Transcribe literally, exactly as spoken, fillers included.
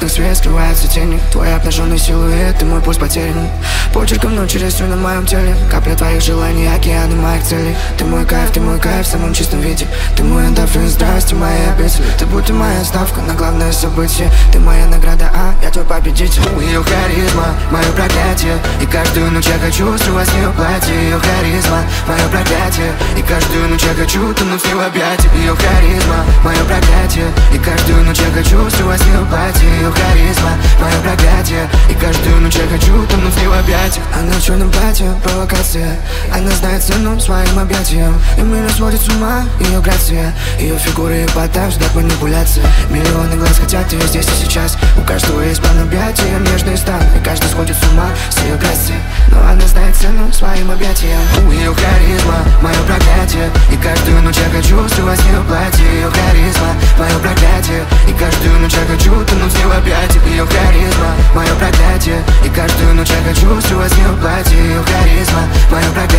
крупных свет скрывается тени. Твой обнаженный силуэт и мой пульс потерян. Почерком ночи рисуй на моем теле. Капля твоих желаний, океаны моих целей. Ты мой кайф, ты мой кайф в самом чистом виде. Ты мой эндорфин, здрасте, мои обители. Ты будто моя ставка на главное событие. Ты моя награда, а я твой победитель. Ее харизма, мое проклятие. И каждую ночь я хочу срывать с нее платье. Ее харизма, мое проклятие. И каждую ночь я хочу тонуть в нее в объятиях. Ее харизма, мое проклятие. И каждую ночь я хочу срывать с нее платье. Ее харизма, мое проклятие. И каждую ночь я хочу тонуть в нее в объятиях. Она в черном платье, провокация. Она знает цену своим объятиям. И меня сводит с ума ее грация. Ее фигура и эпатаж, ждать манипуляции. Миллионы глаз хотят ее здесь и сейчас. У каждого есть план объятия, нежный стан. И каждый сходит с ума с ее грацией. Но она знает цену своим объятиям. У ее харизма, мое проклятие. И каждую ночь я хочу срывать с нее платье. Ее харизма, мое проклятие. И каждую ночь я хочу тонуть с нее в объятиях. Ее харизма, мое проклятие. И каждую ночь я хочу срывать с нее платье. Ее харизма, мое проклятие.